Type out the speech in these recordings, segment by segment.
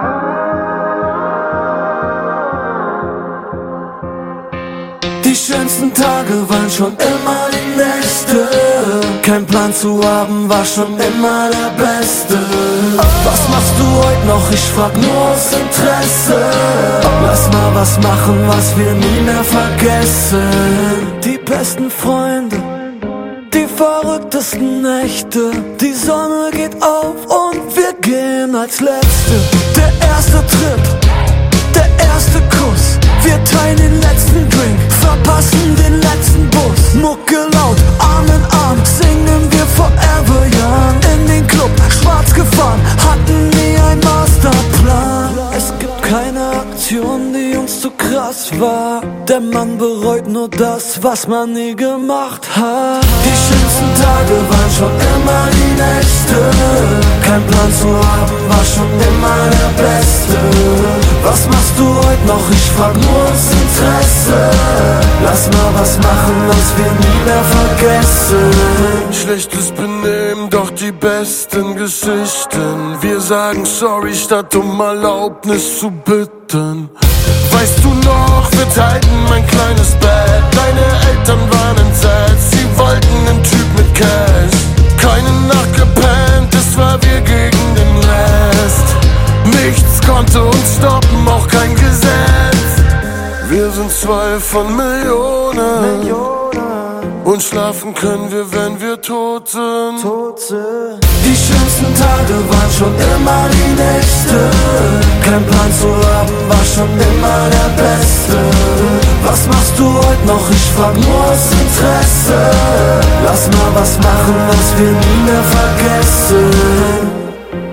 Die schönsten Tage waren schon immer die Nächte. Kein Plan zu haben war schon immer der Beste. Was machst du heute noch? Ich frag nur aus Interesse. Lass mal was machen, was wir nie mehr vergessen. Die besten Freunde, die verrücktesten Nächte. Die Sonne geht auf und wir gehen als Letzte. Der erste Trip, der erste Kuss. Wir teilen den letzten Drink, verpassen den letzten Bus. Mucke laut, Arm in Arm, singen wir Forever Young. In den Club, schwarz gefahren, hatten nie einen Masterplan. Es gibt keine Aktion, die uns zu krass war. Der Mann bereut nur das, was man nie gemacht hat. Die schönsten Tage waren schon immer die Nächte. Kein Plan zu haben war schon immer der Beste. Was machst du heute noch? Ich frag nur aus Interesse. Lass mal was machen, was wir nie mehr vergessen. Schlechtes Benehmen, doch die besten Geschichten. Wir sagen sorry, statt um Erlaubnis zu bitten. Weißt du noch, wir teilten mein kleines Bett. Deine Eltern waren entsetzt, sie wollten einen Typ mit Cash. Keine Nacht gepennt, es war wir gegen den Rest. Nichts konnte uns stoppen, auch kein Gesetz. Wir sind zwei von Millionen. Und schlafen können wir, wenn wir tot sind. Die schönsten Tage waren schon immer die Nächte. Kein Plan zu haben war schon immer der Beste. Was machst du heute noch? Ich frag nur aus Interesse. Lass mal was machen, was wir nie mehr vergessen.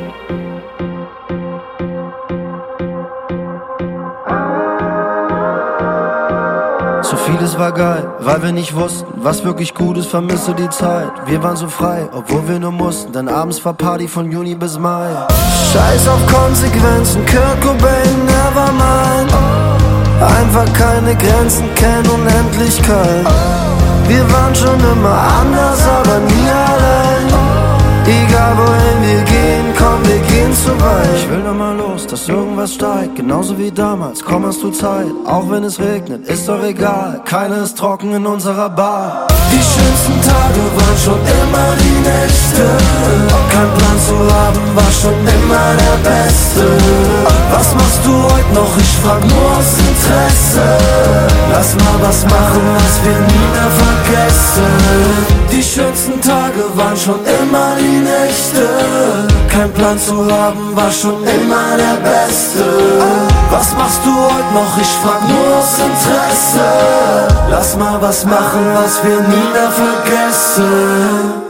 So vieles war geil, weil wir nicht wussten, was wirklich gut ist, vermisse die Zeit. Wir waren so frei, obwohl wir nur mussten, denn abends war Party von Juni bis Mai. Scheiß auf Konsequenzen, Kurt Cobain, Nevermind. Einfach keine Grenzen, kennen Unendlichkeit. Wir waren schon immer anders, aber nie allein. Egal wohin wir gehen, komm, wir gehen zu weit. Ich will noch mal los, dass irgendwas steigt, genauso wie damals, komm, hast du Zeit. Auch wenn es regnet, ist doch egal, keiner ist trocken in unserer Bar. Die schönsten Tage waren schon immer die Nächte. Kein Plan zu haben war schon immer der Beste. Was machst du heute noch? Ich frag nur aus Interesse. Lass mal was machen, was wir nie mehr vergessen. Die schönsten Tage waren schon immer die Nächte. Kein Plan zu haben war schon immer der Beste. Was machst du heute noch? Ich frag nur aus Interesse. Lass mal was machen, was wir nie mehr vergessen.